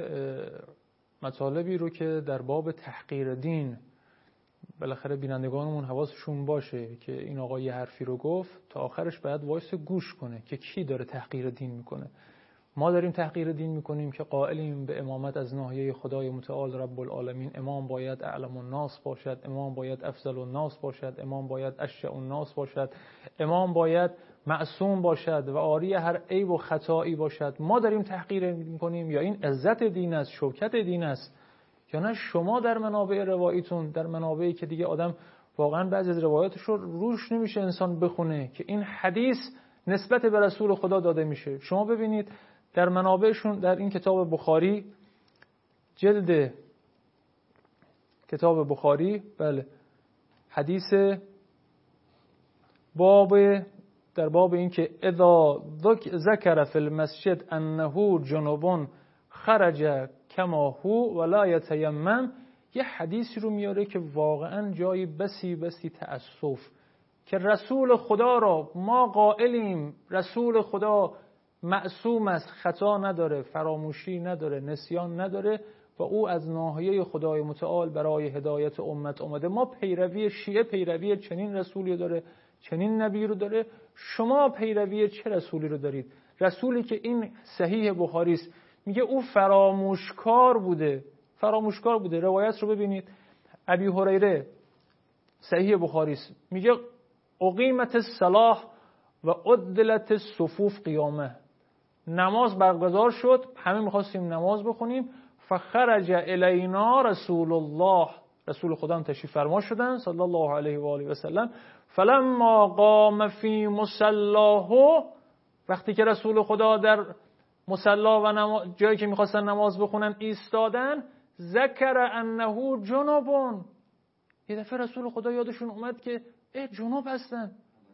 مطالبی رو که در باب تحقیر دین بالاخره بینندگانمون حواسشون باشه که این آقا یه حرفی رو گفت، تا آخرش باید وایس گوش کنه که کی داره تحقیر دین میکنه. ما داریم تحقیر دین میکنیم که قائلیم به امامت از ناحیه خدای متعال رب العالمین. امام باید اعلم الناس باشد، امام باید افضل الناس باشد، امام باید اشجع الناس باشد، امام باید معصوم باشد و عاری هر عیب و خطایی باشد. ما داریم تحقیر میکنیم یا این عزت دین است، شوکت دین است؟ یا نه شما در منابع رواییتون، در منابعی که دیگه آدم واقعا بعضی از روایاتش رو روش نمیشه انسان بخونه که این حدیث نسبت به رسول خدا داده میشه. شما ببینید در منابعشون، در این کتاب بخاری، جلد کتاب بخاری، بله، حدیث در باب این که اذا ذکر فی المسجد انه جنوب خرج کما هو ولا یتیمم، یه حدیثی رو میاره که واقعا جایی بسی تأسف که رسول خدا را ما قائلیم رسول خدا معصوم است، خطا نداره، فراموشی نداره، نسیان نداره و او از ناحیه خدای متعال برای هدایت امت اومده. ما پیروی شیعه پیروی چنین رسولی داره، چنین نبی رو داره. شما پیروی چه رسولی رو دارید؟ رسولی که این صحیح بخاری است، میگه او فراموشکار بوده. روایت رو ببینید، ابی هریره، صحیح بخاری است، میگه اقیمت الصلاة و عدلت الصفوف قیامه، نماز برگزار شد، همه میخواستیم نماز بخونیم، فخرج الینا رسول الله، رسول خدا هم تشریف فرما شدن صلی الله علیه و آله و سلم، فلما قام فی مصلاه، وقتی که رسول خدا در مصلا و جایی که میخواستن نماز بخونن ایستادن، ذکر انه جنوبون، یه دفعه رسول خدا یادشون اومد که جنوب هستن،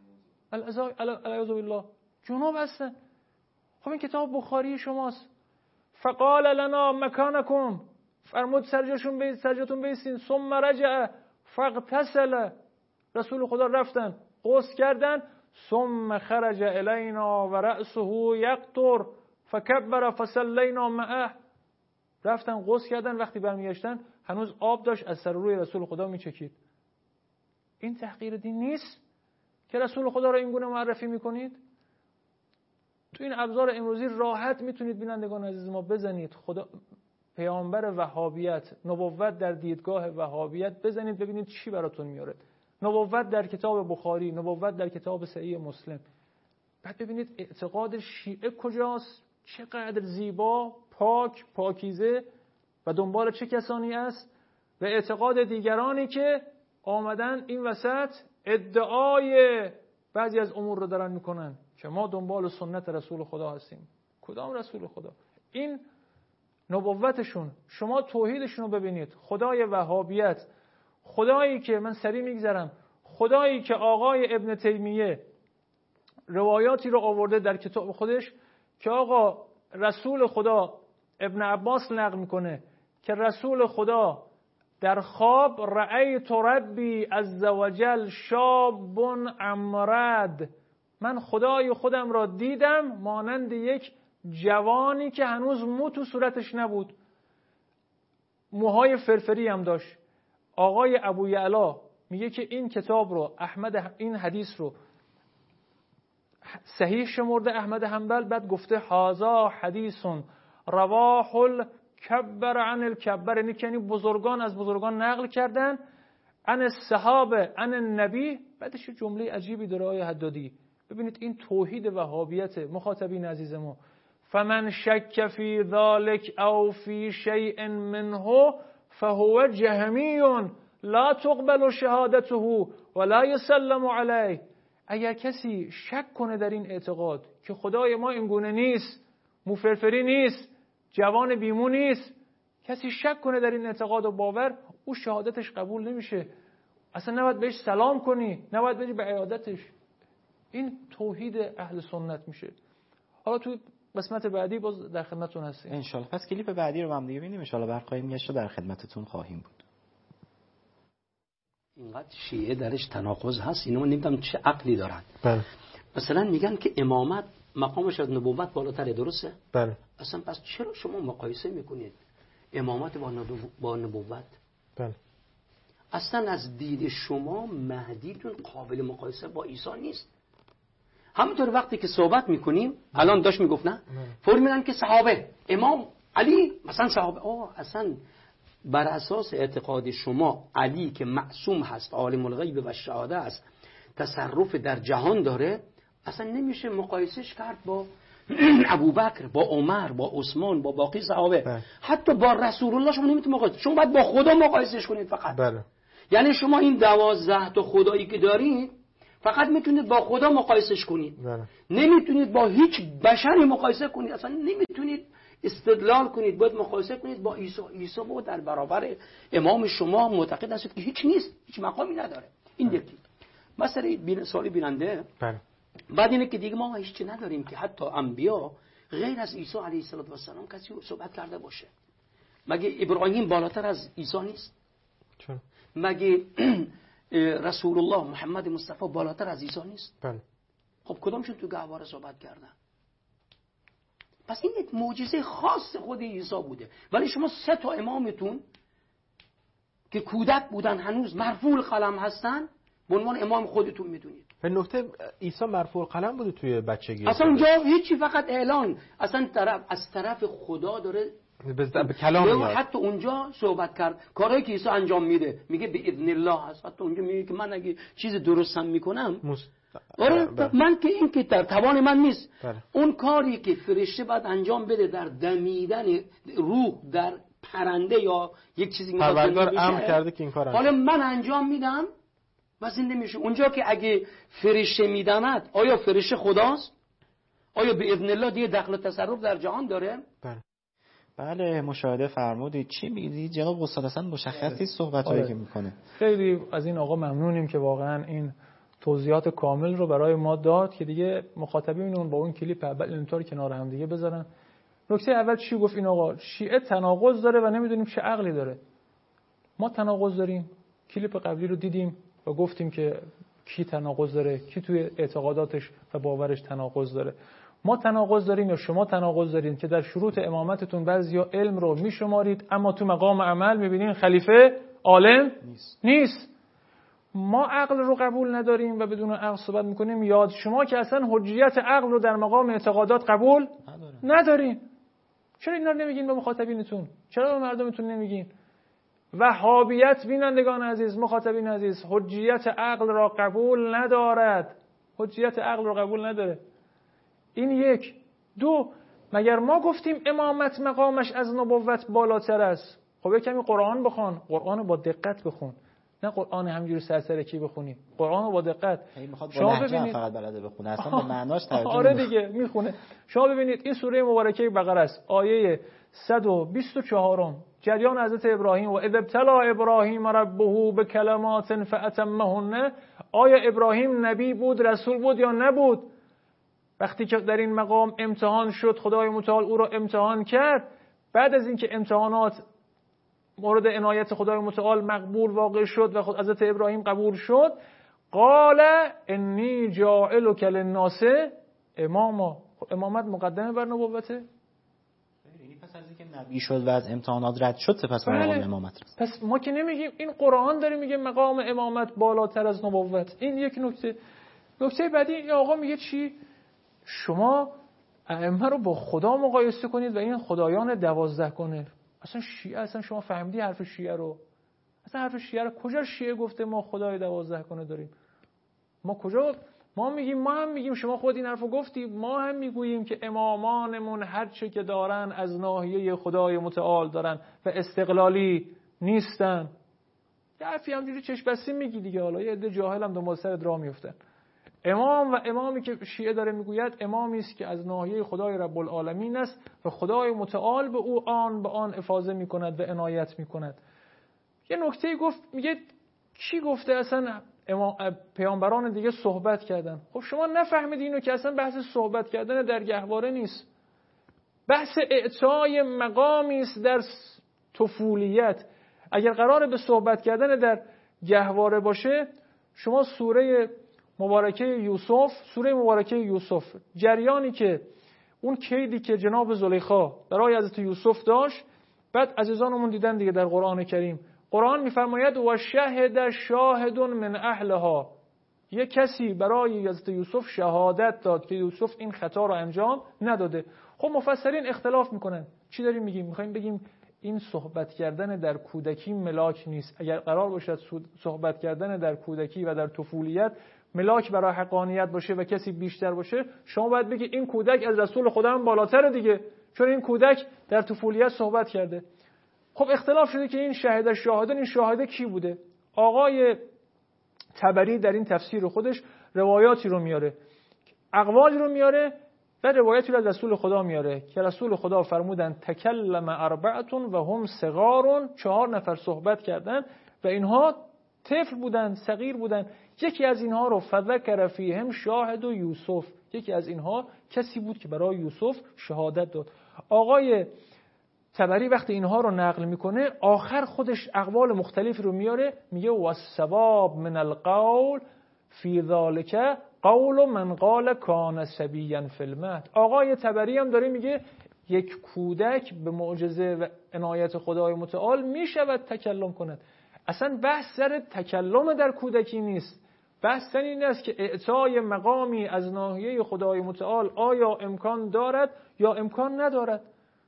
العیاذ بالله جنوب هستن. خب این کتاب بخاری شماست. فقال لنا مکانکم، فرمود سرجاتون بیستین. ثم رجع فاغتسل، رسول خدا رفتن غسل کردن. ثم خرج الینا و رأسه یقطر فکبر فصلینا معه، رفتن غسل کردن، وقتی برمیگشتن هنوز آب داشت از سر روی رسول خدا میچکید. این تحقیر دین نیست که رسول خدا را این گونه معرفی میکنید؟ تو این ابزار امروزی راحت میتونید بینندگان عزیز ما بزنید خدا پیامبر وهابیت، نبوت در دیدگاه وهابیت، بزنید ببینید چی براتون میاره. نبوت در کتاب بخاری، نبوت در کتاب صحیح مسلم. بعد ببینید اعتقاد شیعه کجاست، چقدر زیبا، پاکیزه و دنبال چه کسانی است، و اعتقاد دیگرانی که آمدن این وسط ادعای بعضی از امور رو دارن میکنن که ما دنبال سنت رسول خدا هستیم. کدام رسول خدا؟ این نبوتشون. شما توحیدشون رو ببینید. خدای وهابیت، خدایی که من سریع میگذرم، خدایی که آقای ابن تیمیه روایاتی رو آورده در کتاب خودش که آقا رسول خدا، ابن عباس نقل میکنه که رسول خدا در خواب رأیت ربی عزوجل شاب امرد، من خدای خودم را دیدم مانند یک جوانی که هنوز مو تو صورتش نبود، موهای فرفری هم داشت. آقای ابو یعلا میگه که این کتاب رو احمد، این حدیث رو صحیح شمرده احمد حنبل، بعد گفته هذا حدیث رواه الکبر عن الکبر، یعنی بزرگان از بزرگان نقل کردن، عن الصحابه عن النبی. بعدش جمله عجیبی داره آیه حدادی. ببینید این توحید وهابیت. مخاطبین عزیز ما، فمن شک فی ذلک او فی شیء منه فهو جهمی لا تقبل شهادته ولا یسلم علیه. اگر کسی شک کنه در این اعتقاد که خدای ما اینگونه نیست، موفرفری نیست، جوان بیمو نیست، کسی شک کنه در این اعتقاد و باور، او شهادتش قبول نمیشه. اصلا نباید بهش سلام کنی، نباید بری به عیادتش. این توحید اهل سنت میشه. حالا تو قسمت بعدی باز در خدمتتون هستیم ان شاء الله. پس کلیپ بعدی رو هم دیگه ببینیم ان شاء الله، برخواهیم گشت و در خدمتتون خواهیم بود. اینقدر شیعه درش تناقض هست، اینا نمیدونم چه عقلی دارن. بله. مثلا میگن که امامت مقامش از نبوت بالاتره، درسته؟ بله. اصلا پس چرا شما مقایسه میکنید امامت با نبوت؟ بله. اصلا از دید شما مهدیتون قابل مقایسه با عیسی نیست. همونطور وقتی که صحبت میکنیم الان داشت میگفت نه فوری میگن که صحابه امام علی مثلا صحابه اصلا بر اساس اعتقاد شما علی که معصوم هست عالم الغیب و شهاده است تصرف در جهان داره اصلا نمیشه مقایسش کرد با ابوبکر با عمر با عثمان با باقی صحابه حتی با رسول الله شما نمیتونید مقایسه شما باید با خدا مقایسش کنید فقط بله. یعنی شما این 12 تا خدایی که دارید فقط میتونید با خدا مقایسش کنید بله. نمیتونید با هیچ بشری مقایسه کنید اصلا نمیتونید استدلال کنید باید مقایسه کنید با عیسی عیسی بود در برابر امام شما معتقد هستید که هیچ نیست هیچ مقامی نداره این یکی مثلا سوالی بیننده بله. بعد اینه که دیگه ما هیچ چی نداریم که حتی انبیا غیر از عیسی علیه السلام کسی صحبت کرده باشه مگه ابراهیم بالاتر از عیسی نیست چون مگه رسول الله محمد مصطفی بالاتر از عیسی نیست بله. خب کدامشون تو گهواره صحبت کردن پس این یک معجزه خاص خود عیسی بوده ولی شما 3 تا امامتون که کودک بودن هنوز مرفوع القلم هستن به عنوان امام خودتون میدونید به نکته عیسی مرفوع القلم بوده توی بچگی اصلا اونجا هیچی فقط اعلان اصلا از طرف خدا داره به کلام میاد حتی اونجا صحبت کرد کارهایی که عیسی انجام میده میگه به اذن الله هست حتی اونجا میگه که من اگه چیز درستم میکنم من که این که در توان من نیست اون کاری که فرشته باید انجام بده در دمیدن روح در پرنده یا یک چیزی پروردگار امر کرده که این کار حالا من انجام میدم و زنده میشه اونجا که اگه فرشته میدمد آیا فرشته خداست آیا به اذن الله دیگه دخل و تصرف در جهان داره بله مشاهده فرمودید چی میگید جناب استاد اصلا مشخصی صحبتایی که میکنه خیلی از این آقا ممنونیم که واقعا این توضیحات کامل رو برای ما داد که دیگه مخاطبینمون با اون کلیپ اول اینطور کنار هم دیگه بذارن نکته اول چی گفت این آقا شیعه تناقض داره و نمیدونیم چه عقلی داره ما تناقض داریم کلیپ قبلی رو دیدیم و گفتیم که کی تناقض داره کی توی اعتقاداتش و باورش تناقض داره ما تناقض داریم یا شما تناقض دارین که در شروط امامتتون بعضیا علم رو میشمارید اما تو مقام عمل میبینین خلیفه عالم نیست ما عقل رو قبول نداریم و بدون عقل صحبت میکنیم یاد شما که اصلا حجیت عقل رو در مقام اعتقادات قبول ندارین چرا اینا رو نمیگین به مخاطبینتون چرا به مردمتون نمیگین وهابیت بینندگان عزیز مخاطبین عزیز حجیت عقل را قبول ندارد حجیت عقل را قبول نداره این یک دو مگر ما گفتیم امامت مقامش از نبوت بالاتر است خب کمی قرآن بخوان قرآن رو با دقت بخون نه قرآن همجوری سرسرکی بخونی قرآن رو با دقت شما ببینید فقط بلده بخونه اصلا به معناش ترجمه آره دیگه میخونه شما ببینید این سوره مبارکه بقره است آیه 124 جریان حضرت ابراهیم و اذ ابتلا ابراهیم ربه بکلمات فاتمهن آیا ابراهیم نبی بود رسول بود یا نبود وقتی که در این مقام امتحان شد خدای متعال او را امتحان کرد بعد از اینکه امتحانات مورد عنایت خدای متعال مقبول واقع شد و خود حضرت ابراهیم قبول شد قال انی جاعلک للناس اماما امامت مقدمه بر نبوته پس از اینکه نبی شد و از امتحانات رد شد سپس مقام امامت رسید پس ما که نمیگیم این قرآن داره میگه مقام امامت بالاتر از نبوت این یک نکته بعدی این آقا میگه چی شما ائمه رو با خدا مقایسه کنید و این خدایان 12 کنه اصلا شیعه اصلا شما فهمیدی حرف شیعه رو اصلا حرف شیعه رو کجا شیعه گفته ما خدای 12 کنه داریم ما کجا ما هم میگیم شما خود این حرفو گفتی ما هم میگوییم که امامانمون هر چه که دارن از ناحیه خدای متعال دارن و استقلالی نیستن حرفی همجوری چشم بسته میگی دیگه حالا یه عده جاهل هم دنبال سرت راه میافتن امام و امامی که شیعه داره میگوید امامی است که از ناحیه خدای رب العالمین است و خدای متعال به او آن به آن افاضه میکند و عنایت میکند یه نکته گفت میگه کی گفته اصلا پیامبران دیگه صحبت کردن خب شما نفهمید اینو که اصلا بحث صحبت کردن در گهواره نیست بحث اعطای مقامی است در طفولیت اگر قراره به صحبت کردن در گهواره باشه شما سوره مبارکه یوسف جریانی که اون کیدی که جناب زلیخا برای حضرت یوسف داشت بعد عزیزانمون دیدن دیگه در قرآن کریم قرآن میفرماید و شهد شاهد من اهلها یک کسی برای حضرت یوسف شهادت داد که یوسف این خطا رو انجام نداده. خب مفسرین اختلاف میکنن. چی داریم میگیم؟ میخوایم بگیم این صحبت کردن در کودکی ملاک نیست. اگر قرار باشد صحبت کردن در کودکی و در طفولیت ملاک برای حقانیت باشه و کسی بیشتر باشه، شما باید بگی این کودک از رسول خدا هم بالاتره دیگه، چون این کودک در طفولیت صحبت کرده. خب اختلاف شده که این شاهدان، این شاهده کی بوده؟ آقای طبری در این تفسیر خودش روایاتی رو میاره، اقوالی رو میاره و روایتی رو از رسول خدا میاره که رسول خدا فرمودن تکلم اربعتون و هم صغارون، 4 نفر صحبت کردن و اینها طفل بودن، صغیر بودن. یکی از اینها رو فذکر فیهم شاهد و یوسف، یکی از اینها کسی بود که برای یوسف شهادت داد. آقای طبری وقتی اینها رو نقل میکنه آخر خودش اقوال مختلفی رو میاره، میگه والثواب من القول فی ذلک قول من قال کان صبیا فی المهد. آقای طبری هم داره میگه یک کودک به معجزه و عنایت خدای متعال میشود تکلم کند. اصلا بحث سر تکلم در کودکی نیست، بحث سر این است که اعطای مقامی از ناحیه خدای متعال آیا امکان دارد یا امکان ندارد.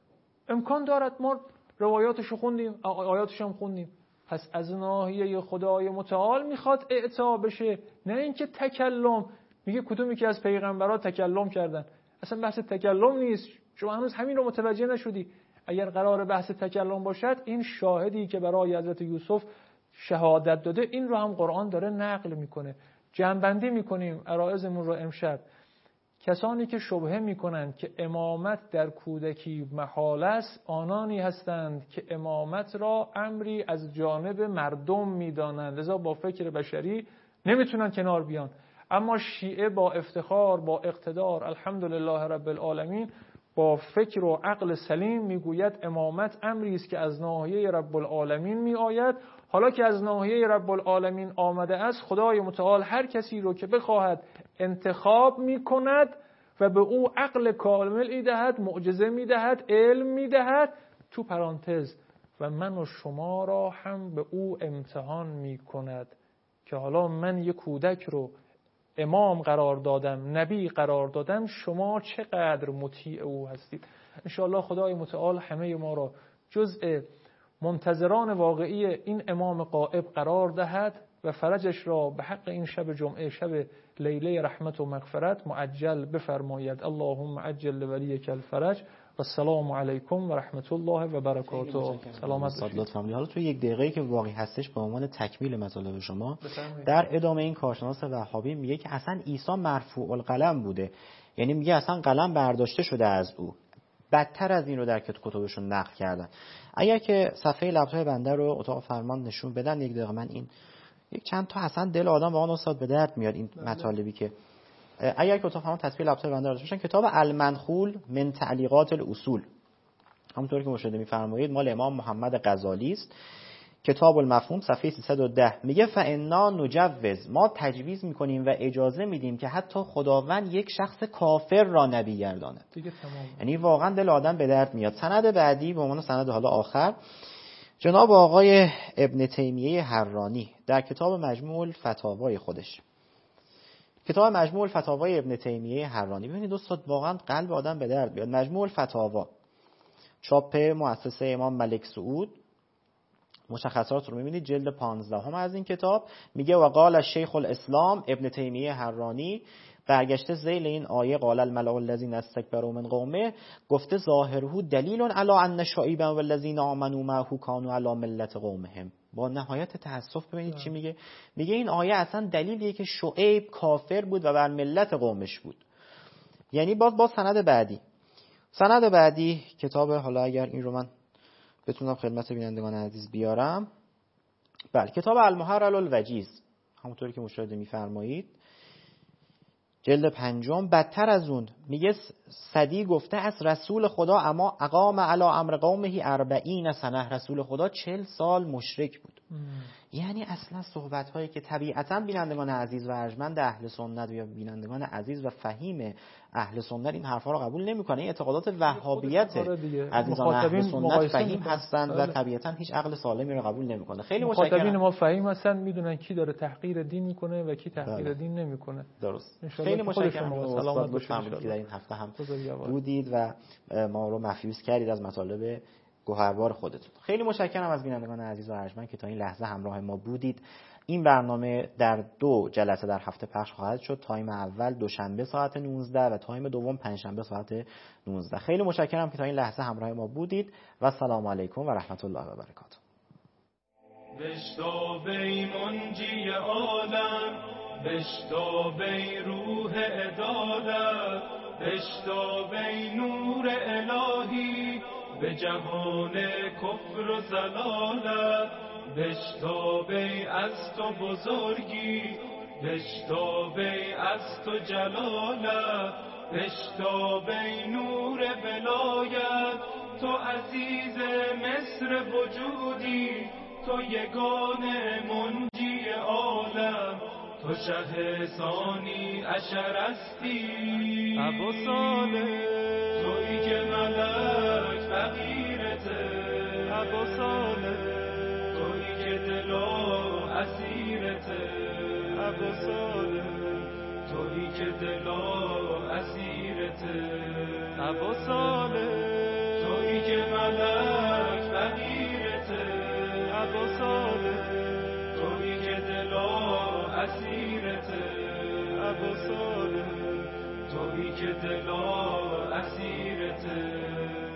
امکان دارد، ما روایاتشو خوندیم، آیاتش هم خوندیم. پس از ناحیه خدای متعال میخواد اعطا بشه، نه اینکه تکلم. میگه کدومی که از پیغمبرها تکلم کردن. اصلا بحث تکلم نیست، شما هنوز همین رو متوجه نشدی. اگر قرار بحث تکلم باشد، این شاهدی که برای حضرت یوسف شهادت داده این رو هم قرآن داره نقل میکنه. جمع‌بندی میکنیم عرایضمون رو امشب. کسانی که شبهه میکنند که امامت در کودکی محال است، آنانی هستند که امامت را امری از جانب مردم میدانند، لذا با فکر بشری نمیتونن کنار بیان. اما شیعه با افتخار، با اقتدار، الحمدلله رب العالمین، با فکر و عقل سلیم میگوید امامت امری است که از ناحیه رب العالمین می آید. حالا که از ناحیه رب العالمین آمده است، خدای متعال هر کسی رو که بخواهد انتخاب می کند و به او عقل کامل دهد، معجزه می دهد، علم می دهد. تو پرانتز و من و شما را هم به او امتحان می کند که حالا من یک کودک رو امام قرار دادم، نبی قرار دادم، شما چقدر مطیع او هستید. انشاءالله خدای متعال همه ما را جزء منتظران واقعی این امام غائب قرار دهد و فرجش را به حق این شب جمعه، شب لیله رحمت و مغفرت معجل بفرماید. اللهم عجل لولیک الفرج و السلام علیکم و رحمت الله و برکاته. سلامت باشید. حالا تو یک دقیقه‌ای که واقعی هستش به عنوان تکمیل مطالب شما، در ادامه این کارشناس وهابی میگه که اصلا عیسی مرفوع القلم بوده، یعنی میگه اصلا قلم برداشته شده از او. بدتر از این رو در کتبشون نقل کردن. اگر که صفحه لپتاپ بنده رو اتاق فرمان نشون بدن یک دقیقه، من این یک چند تا اصلا دل آدم واقعا استاد به درد میاد این مطالبی که اگر که اتاق فرمان تصویر لپتاپ بنده رو بشن. کتاب المنخول من تعلیقات الاصول، همونطور که مشاهده می‌فرمایید مال امام محمد غزالی است. کتاب المفهوم صفحه 310 میگه فانا نجوز، ما تجویز میکنیم و اجازه میدیم که حتی خداوند یک شخص کافر را نبی گرداند. یعنی واقعا دل آدم به درد میاد. سند بعدی به عنوان سند حالا آخر، جناب آقای ابن تیمیه حرانی در کتاب مجموع الفتاوای خودش، کتاب مجموع الفتاوای ابن تیمیه حرانی، ببینید دوستان واقعا قلب آدم به درد میاد. مجموع الفتاوا چاپ مؤسسه امام ملک سعود، مشخصات رو می‌بینید جلد 15 هم از این کتاب. میگه و قال شیخ الاسلام ابن تیمیه حرانی، برگشته ذیل این آیه قال الملأ الذین استکبروا من قومه، گفته ظاهره دلیل علی ان شعیبا والذین آمنوا معه کانوا علی ملت قومهم. با نهایت تأسف ببینید چی میگه. میگه این آیه اصلا دلیلیه که شعیب کافر بود و بر ملت قومش بود. یعنی باز سند بعدی، سند بعدی کتاب، حالا اگر این رو من بتونم خدمت بینندگان عزیز بیارم، بله، کتاب المحرر الوجیز، همونطوری که مشاهده می‌فرمایید جلد 5. بدتر از اون میگه صدی گفته از رسول خدا اما اقام علی امر قومه 40 سنه، رسول خدا 40 سال مشرک بود. یعنی اصلا صحبت هایی که طبیعتا بینندگان عزیز و ارجمند اهل سنت یا بینندگان عزیز و فهیم اهل سنت این حرفا رو قبول نمیکنه. این اعتقادات وهابیت عزیزان اهل سنت فهیم هستند و طبیعتا هیچ عقل سالمی رو قبول نمیکنه. خیلی متشکرم. مخاطبین ما فهیم هستن، میدونن کی داره تحقیر دین میکنه و کی تحقیر دین نمیکنه. درست. خیلی متشکرم استاد لطف فرمودید که در این هفته هم بودید و ما رو مفیوض کردید از مطالب گوهربار خودتون. خیلی متشکرم از بینندگان عزیز و ارجمند که تا این لحظه همراه ما بودید. این برنامه در 2 جلسه در هفته پخش خواهد شد. تایم اول دوشنبه ساعت 19 و تایم دوم پنجشنبه ساعت 19. خیلی متشکرم که تا این لحظه همراه ما بودید و السلام علیکم و رحمت الله و برکاته. بشتابی منجی عالم، بشتابی روح عدالت، بشتابی نور الهی به جهان کفر و ضلالت، بشتابی از تو بزرگی، بشتابی از تو جلالت، بشتابی نور ولایت، تو عزیز مصر وجودی، تو یگانه منجی عالم، تو شه ثانی عشر هستی، ابو صالح تویی که ملک فقیرته، ابو صالح تویی که دل و اسیرته، ابو صالح تویی که دل و اسیرته، ابو صالح تویی که ملک فقیرته، ابو صالح تویی که دل و اسیرته، ابو صالح تویی که دل و اسیرته.